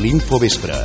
l'Infovespre.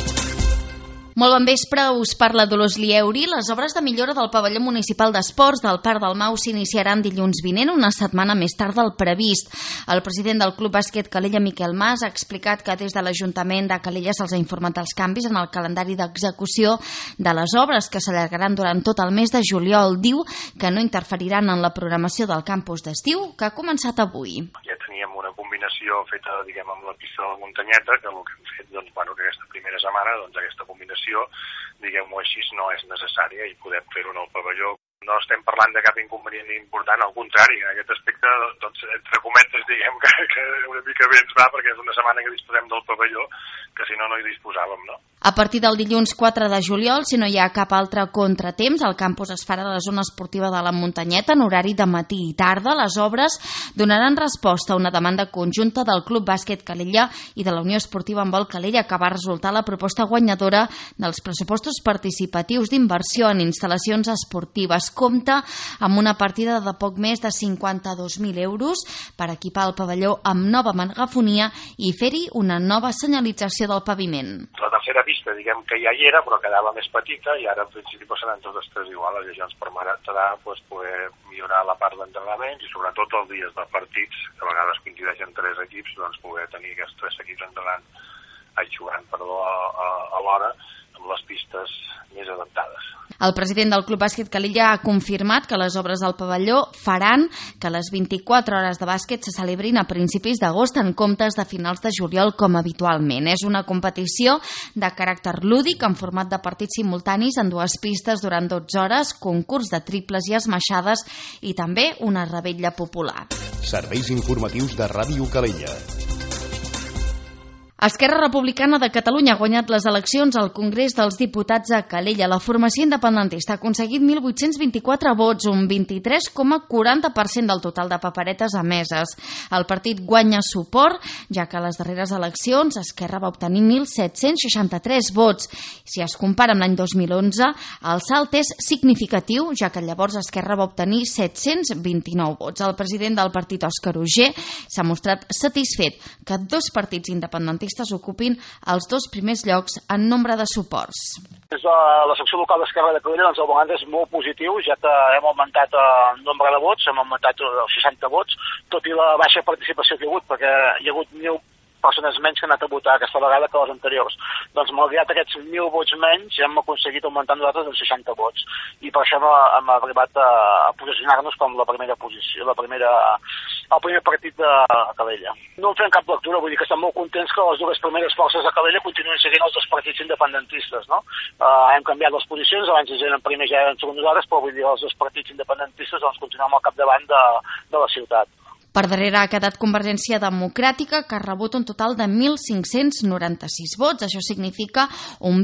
Molt bon vespre, us parla Dolors Lieuri. Les obres de millora del pavelló municipal d'esports del Parc del Mau s'iniciaran dilluns vinent, una setmana més tard del previst. El president del Club Bàsquet Calella, Miquel Mas, ha explicat que des de l'Ajuntament de Calella se'ls ha informat dels canvis en el calendari d'execució de les obres, que s'allargaran durant tot el mes de juliol. Diu que no interferiran en la programació del campus d'estiu, que ha començat avui. Ja teníem una combinació feta, amb la pista de la muntanyeta, que el que hem fet, que aquesta primera setmana, aquesta combinació, diguem-ho així, no és necessària i podem fer-ho en el pavelló. No estem parlant de cap inconvenient important, al contrari, en aquest aspecte, entre cometes, que una mica bé ens va, perquè és una setmana que disposem del pavelló, que si no, no hi disposàvem, no? A partir del dilluns 4 de juliol, si no hi ha cap altre contratemps, el campus es farà a la zona esportiva de la Muntanyeta en horari de matí i tarda. Les obres donaran resposta a una demanda conjunta del Club Bàsquet Calella i de la Unió Esportiva Handbol Calella, que va resultar la proposta guanyadora dels pressupostos participatius d'inversió en instal·lacions esportives. Compta amb una partida de poc més de 52.000 euros per equipar el pavelló amb nova megafonia i fer-hi una nova senyalització del paviment. La tercera pista, que ja hi era, però quedava més petita i ara en principi seran totes tres iguals. Això ens permetrà poder millorar la part d'entrenament i sobretot els dies de partits, que a vegades coincideixen tres equips, poder tenir aquests tres equips jugant alhora amb les pistes més adaptades. El president del Club Bàsquet Calella ha confirmat que les obres del pavelló faran que les 24 hores de bàsquet se celebrin a principis d'agost en comptes de finals de juliol com habitualment. És una competició de caràcter lúdic en format de partits simultanis en dues pistes durant 12 hores, concurs de triples i esmaixades i també una revetlla popular. Serveis informatius de Ràdio Calella. Esquerra Republicana de Catalunya ha guanyat les eleccions al Congrés dels Diputats a Calella. La formació independentista ha aconseguit 1.824 vots, un 23,40% del total de paperetes emeses. El partit guanya suport, ja que a les darreres eleccions Esquerra va obtenir 1.763 vots. Si es compara amb l'any 2011, el salt és significatiu, ja que llavors Esquerra va obtenir 729 vots. El president del partit, Òscar Uger, s'ha mostrat satisfet que dos partits independentistes ocupin els dos primers llocs en nombre de suports. Des de la secció local d'Esquerra de Calella, el balanç és molt positiu, ja que hem augmentat el nombre de vots, hem augmentat els 60 vots, tot i la baixa participació que hi ha hagut, perquè hi ha hagut 1.000 persones menys que han anat a votar aquesta vegada que les anteriors. Doncs malgrat aquests 1.000 vots menys, hem aconseguit augmentar nosaltres els 60 vots. I per això hem arribat a posicionar-nos com la primera posició, el primer partit de Calella. No en fem cap lectura, vull dir que estem molt contents que les dues primeres forces de Calella continuïn seguint els dos partits independentistes, no? Hem canviat les posicions, abans eren primer, ja eren segon nosaltres, però vull dir els dos partits independentistes continuem al capdavant de la ciutat. Per darrere ha quedat Convergència Democràtica, que ha rebut un total de 1.596 vots. Això significa un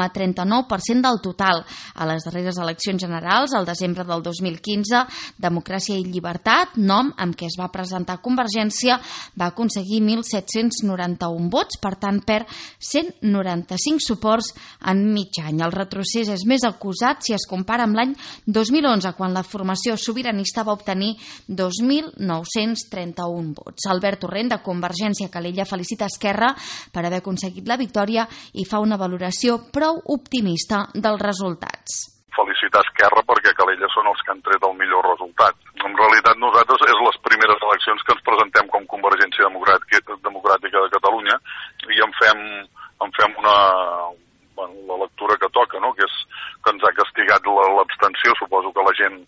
20,39% del total. A les darreres eleccions generals, al desembre del 2015, Democràcia i Llibertat, nom amb què es va presentar Convergència, va aconseguir 1.791 vots, per tant perd 195 suports en mig any. El retrocés és més acusat si es compara amb l'any 2011, quan la formació sobiranista va obtenir 2.931 vots. Albert Torrent, de Convergència Calella, felicita Esquerra per haver aconseguit la victòria i fa una valoració prou optimista dels resultats. Felicitar Esquerra perquè Calella són els que han tret el millor resultat. En realitat nosaltres és les primeres eleccions que ens presentem com Convergència Democràtica de Catalunya i en fem la lectura que toca, no? Que és que ens ha castigat l'abstenció. Suposo que la gent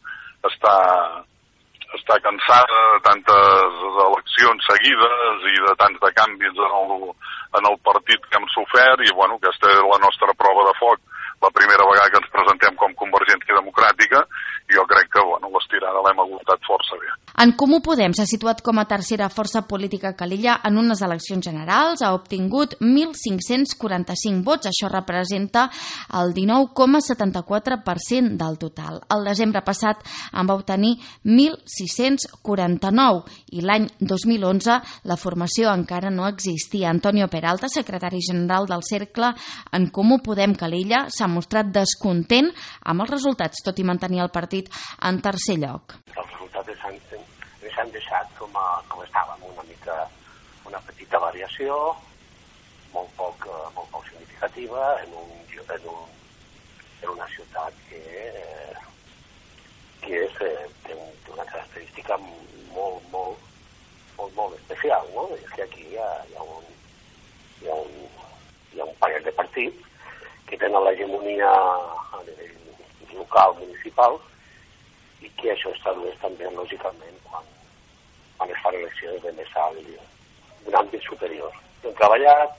està cansada de tantes eleccions seguides i de tants de canvis en el partit que hem sofert i aquesta és la nostra prova de foc. La primera vegada que ens presentem com Convergència Democràtica i jo crec que l'estirada l'hem aguantat força bé. En Comú Podem s'ha situat com a tercera força política a Calella en unes eleccions generals, ha obtingut 1.545 vots, això representa el 19,74% del total. El desembre passat en va obtenir 1.649 i l'any 2011 la formació encara no existia. Antonio Peralta, secretari general del Cercle en Comú Podem Calella, s'ha mostrat descontent amb els resultats, tot i mantenir el partit en tercer lloc. Els resultats s'han deixat com estàvem, una petita variació, molt poc significativa en una ciutat que té una característica molt especial, no? És que aquí hi ha un parell de partits que tenen l'hegemonia a nivell local, municipal, i que això es tradueix també, lògicament, quan es fan eleccions de més alt i d'un àmbit superior. Hem treballat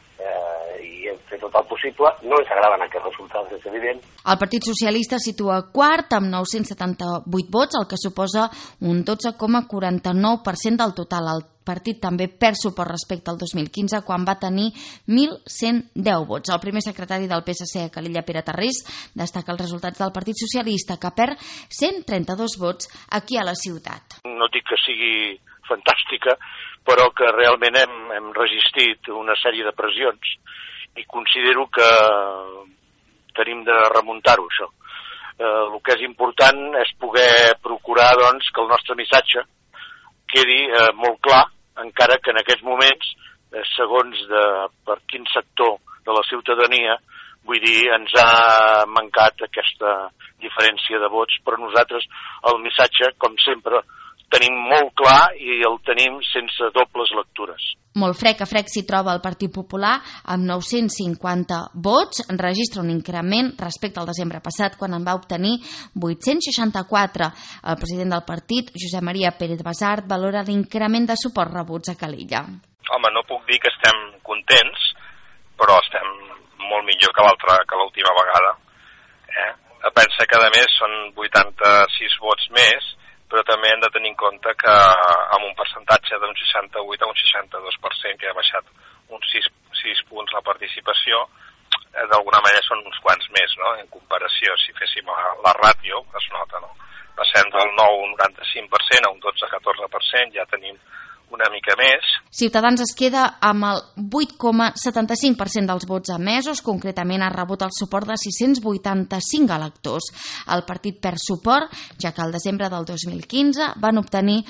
i hem fet tot el possible. No ens agraden aquests resultats, és evident. El Partit Socialista situa quart amb 978 vots, el que suposa un 12,49% del total. El partit també perd suport respecte al 2015, quan va tenir 1.110 vots. El primer secretari del PSC a Calella, Pere Tarrés, destaca els resultats del Partit Socialista, que perd 132 vots aquí a la ciutat. No dic que sigui fantàstica, però que realment hem resistit una sèrie de pressions i considero que tenim de remuntar-ho, això. El que és important és poder procurar, doncs, que el nostre missatge quedi molt clar, encara que en aquests moments, segons per quin sector de la ciutadania, vull dir, ens ha mancat aquesta diferència de vots, però nosaltres el missatge, com sempre, tenim molt clar i el tenim sense dobles lectures. Molt frec a frec s'hi troba el Partit Popular amb 950 vots, registra un increment respecte al desembre passat, quan en va obtenir 864. El president del partit, Josep Maria Pérez Basart, valora l'increment de suport rebuts a Calella. Home, no puc dir que estem contents, però estem molt millor que l'última vegada. Pensa que a més són 86 vots més, però també hem de tenir en compte que amb un percentatge d'un 68 a un 62%, que ha baixat uns 6 punts la participació, d'alguna manera són uns quants més, no? En comparació, si féssim la ràtio, es nota, no? Passem del 9,95% a un 12-14%, ja tenim una mica més. Ciutadans es queda amb el 8,75% dels vots emesos, concretament ha rebut el suport de 685 electors. El partit perd suport, ja que al desembre del 2015 van obtenir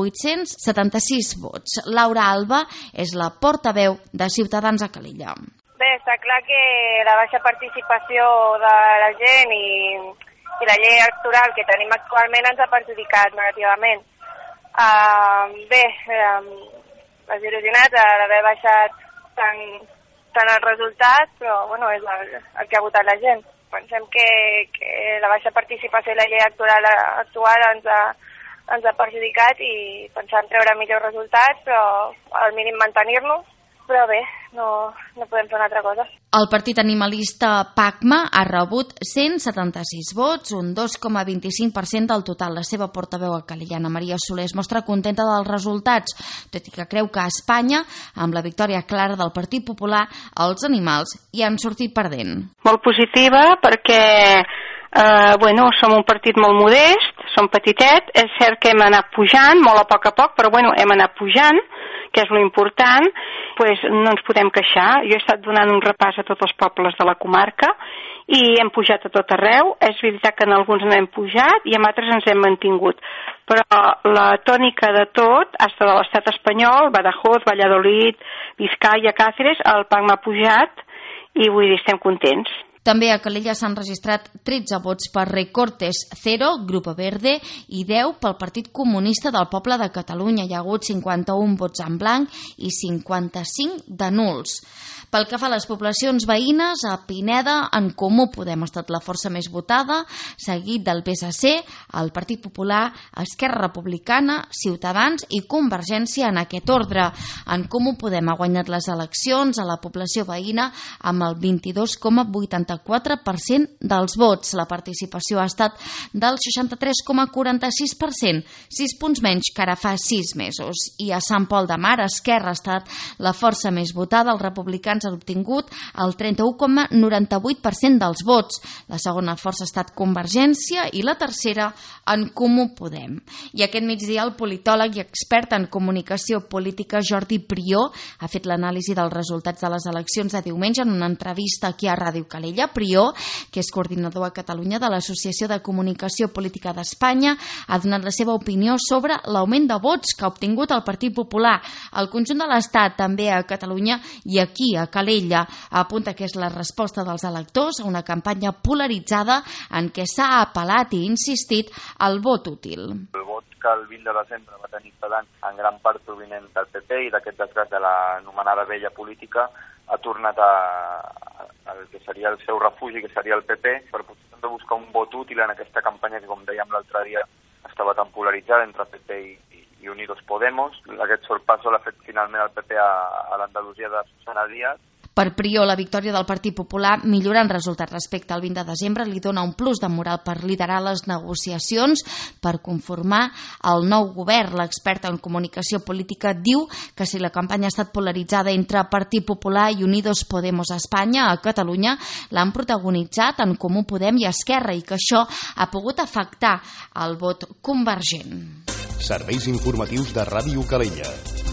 876 vots. Laura Alba és la portaveu de Ciutadans a Calella. Bé, està clar que la baixa participació de la gent i la llei electoral que tenim actualment ens ha perjudicat negativament. Les il·lusionats d'haver baixat tant el resultat, però bueno, és el que ha votat la gent. Pensem que la baixa participació i la llei electoral actual ens ha perjudicat i pensàvem treure millors resultats, però al mínim mantenir-nos. Però bé, no podem fer una altra cosa. El partit animalista PACMA ha rebut 176 vots, un 2,25% del total. La seva portaveu a Calella, Maria Soler, es mostra contenta dels resultats, tot i que creu que a Espanya, amb la victòria clara del Partit Popular, els animals hi han sortit perdent. Molt positiva perquè som un partit molt modest, som petitet, és cert que hem anat pujant, molt a poc, però hem anat pujant, que és l'important, no ens podem queixar. Jo he estat donant un repàs a tots els pobles de la comarca i hem pujat a tot arreu. És veritat que en alguns no hem pujat i en altres ens hem mantingut. Però la tònica de tot, hasta de l'estat espanyol, Badajoz, Valladolid, Vizcaya, Cáceres, el PACMA ha pujat i vull dir, estem contents. També a Calella s'han registrat 13 vots per Recortes Cero, Grupo Verde, i 10 pel Partit Comunista del Poble de Catalunya. Hi ha hagut 51 vots en blanc i 55 de nuls. Pel que fa a les poblacions veïnes, a Pineda, En Comú Podem ha estat la força més votada, seguit del PSC, el Partit Popular, Esquerra Republicana, Ciutadans i Convergència en aquest ordre. En Comú Podem ha guanyat les eleccions a la població veïna amb el 22,84% dels vots. La participació ha estat del 63,46%, 6 punts menys que ara fa 6 mesos. I a Sant Pol de Mar, Esquerra ha estat la força més votada, els republicans han obtingut el 31,98% dels vots. La segona força ha estat Convergència i la tercera En Comú Podem. I aquest migdia el politòleg i expert en comunicació política Jordi Prió ha fet l'anàlisi dels resultats de les eleccions de diumenge en una entrevista aquí a Ràdio Calella. Prió, que és coordinador a Catalunya de l'Associació de Comunicació Política d'Espanya, ha donat la seva opinió sobre l'augment de vots que ha obtingut el Partit Popular al conjunt de l'Estat, també a Catalunya i aquí a de Calella. Apunta que és la resposta dels electors a una campanya polaritzada en què s'ha apel·lat i insistit al vot útil. El vot que el 20 de desembre va tenir Ciutadans, en gran part provinent del PP i d'aquest desgast de l'anomenada vella política, ha tornat al que seria el seu refugi, que seria el PP, per potser de buscar un vot útil en aquesta campanya que, com dèiem l'altre dia, estava tan polaritzada entre PP i Unidos Podemos. Aquest sorpasso l'ha fet finalment el PP a l'Andalusia de Susana Díaz. Per Prió, la victòria del Partit Popular, millorant resultats respecte al 20 de desembre, li dona un plus de moral per liderar les negociacions per conformar el nou govern. L'expert en comunicació política diu que si la campanya ha estat polaritzada entre Partit Popular i Unidos Podemos a Espanya, a Catalunya l'han protagonitzat en Comú Podem i Esquerra i que això ha pogut afectar el vot convergent. Serveis informatius de Ràdio Calella.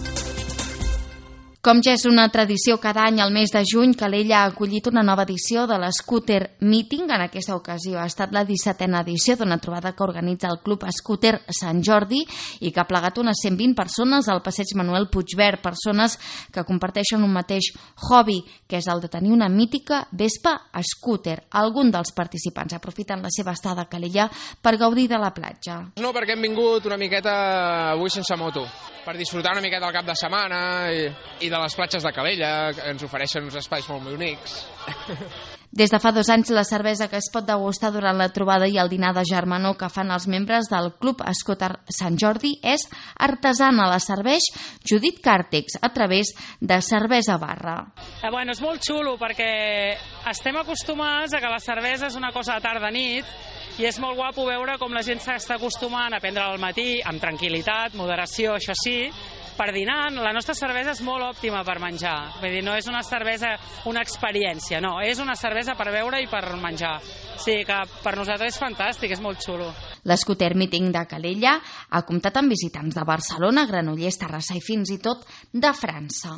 Com ja és una tradició cada any, al mes de juny, Calella ha acollit una nova edició de l'Scooter Meeting. En aquesta ocasió ha estat la 17a edició d'una trobada que organitza el Club Scooter Sant Jordi i que ha plegat unes 120 persones al passeig Manuel Puigverd, persones que comparteixen un mateix hobby, que és el de tenir una mítica Vespa Scooter. Algun dels participants aprofiten la seva estada a Calella per gaudir de la platja. No, perquè hem vingut una miqueta avui sense moto, per disfrutar una miqueta el cap de setmana i de les platges de Calella, que ens ofereixen uns espais molt bonics. Des de fa 2 anys, la cervesa que es pot degustar durant la trobada i el dinar de germanor que fan els membres del Club Scooter Sant Jordi és artesana. La serveix Judit Càrtex a través de Cervesa Barra. Bueno, és molt xulo perquè estem acostumats a que la cervesa és una cosa de tarda-nit i és molt guapo veure com la gent s'està acostumant a prendre al matí amb tranquil·litat, moderació, això sí. Per dinar, la nostra cervesa és molt òptima per menjar. Vull dir, no és una cervesa, una experiència, no. És una cervesa per beure i per menjar. O sigui que per nosaltres és fantàstic, és molt xulo. L'Scooter Meeting de Calella ha comptat amb visitants de Barcelona, Granollers, Terrassa i fins i tot de França.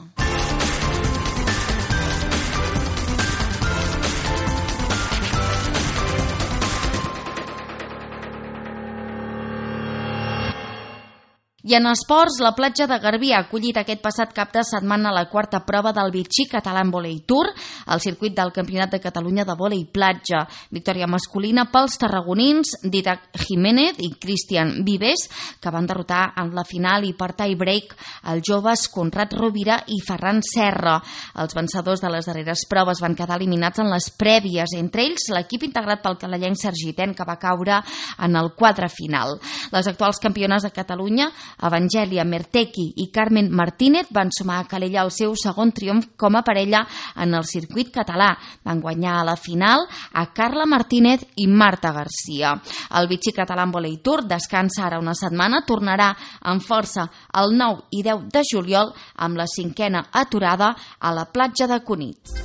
I en esports, la platja de Garbí ha acollit aquest passat cap de setmana la 4a prova del Vichy Català Volley Tour, el circuit del Campionat de Catalunya de vòlei platja. Victòria masculina pels tarragonins Didac Jiménez i Cristian Vives, que van derrotar en la final i per tie break els joves Conrad Rovira i Ferran Serra. Els vencedors de les darreres proves van quedar eliminats en les prèvies, entre ells l'equip integrat pel calellenc Sergi Ten, que va caure en el quadre final. Les actuals campiones de Catalunya, Evangelia Mertequi i Carmen Martínez, van sumar a Calella el seu segon triomf com a parella en el circuit català. Van guanyar a la final a Carla Martínez i Marta Garcia. El Vichy Català Volley Tour descansa ara una setmana, tornarà amb força el 9 i 10 de juliol amb la 5a aturada a la platja de Cunit.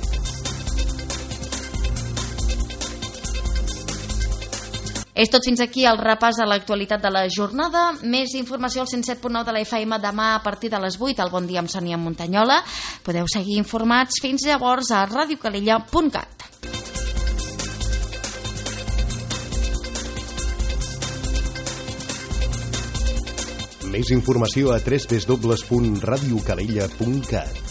És tot fins aquí el repàs a l'actualitat de la jornada. Més informació al 107.9 de la FM demà a partir de les 8 al Bon Dia amb Sònia Montanyola. Podeu seguir informats fins llavors a radiocalella.cat. Més informació a www.radiocalella.cat.